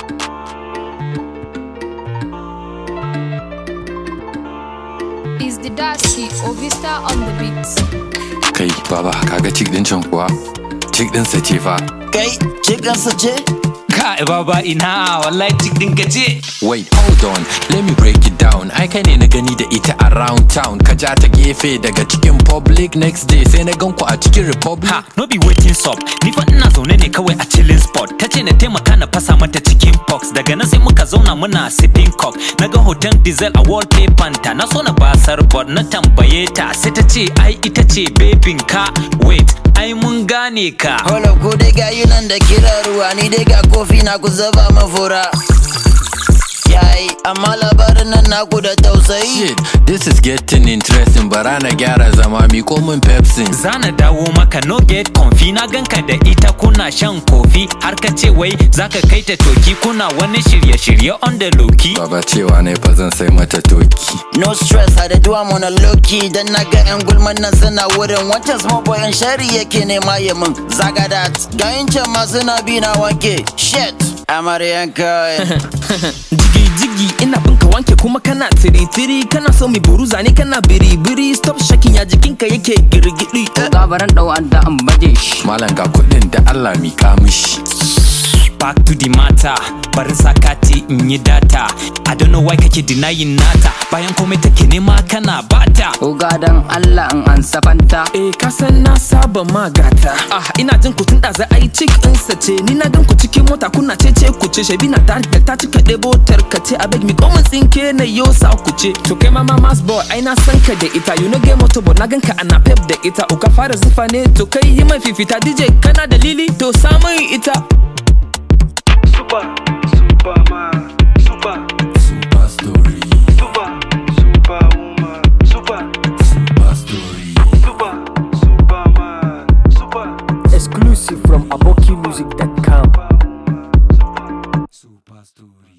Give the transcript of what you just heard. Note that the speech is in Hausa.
Is the Dashi Ovista on the beat? Kai baba kaga chick din can kuwa? Chick din sa ce fa. Kai chick din sa ce? Kai baba ina wallahi chick din ka ce. Wait, hold on, let me break it down. Ai kai ne na gani da ita around town. Ka ja ta gefe daga cikin public, next day sai na gan ku a cikin republic. Ha, no be waiting stop. Ni fa ina zaune ne kawai a chilling spot. Tace na taimaka na fasa mata cikin pox. Daga nan sai muka zauna muna sipping cock. Naga hoton diesel a wallpaper ta. Na so na basar board na tambaye ta. Sai ta ce ai ita ce babin ka. Wait, ai mun gane ka. Holo ko dai ga yunan da kira ruwa, ni dai ga kofi na ku zaba mafura. Yayi amma labarin nan naku da tausayi. Shit, this is getting interesting. Bara na gyara zama mi komin Pepsi. Zana dawo maka no get comfy. Na ganka da ita kuna shan kofi. Har ka ce wai zaka kai ta toki. Kuna wani shirye-shirye on the low-key. Baba cewa ne fa zan sai mata toki. No stress, I do I'm on a low-key. Dan na ga yan gulman nan suna wurin. Wancan small boy yan shari yake nema ya min. Zaga that, ga yin can ma suna bi na wanke. Shit, amaryan kawai. Jigi ina binka wanke kuma kana tiri-tiri. Kana so mi buruza ne kana biri-biri. Stop shaking ya jikinka yake girgidi. Gabaran dau an da an baje shi. Malam ga kudin da Allah mi ka mishi. Back to the matter. Barin sakati in yi data. I don't know why kake denying nata. Bayan komai take nema kana bata. Oga dan Allah in an safanta. Ka san na saba magata. Ina jin ku tun da za a yi chick in sace. Ni na gan ku cikin mota kuna cece ku ce. Shebi na tare da ta cika ɗebo tarkace. A beg mi komin tsinke na yo sa ku ce. To kai mama mas boy ai na san ka da ita. You know game motor but na gan ka ana pep da ita. Uka fara zufa ne to kai yi mai fifita. DJ kana dalili to samun ita. Superman, Super story. Superwoman, Super story. Superman, Exclusive from abokimusic.com. Super story.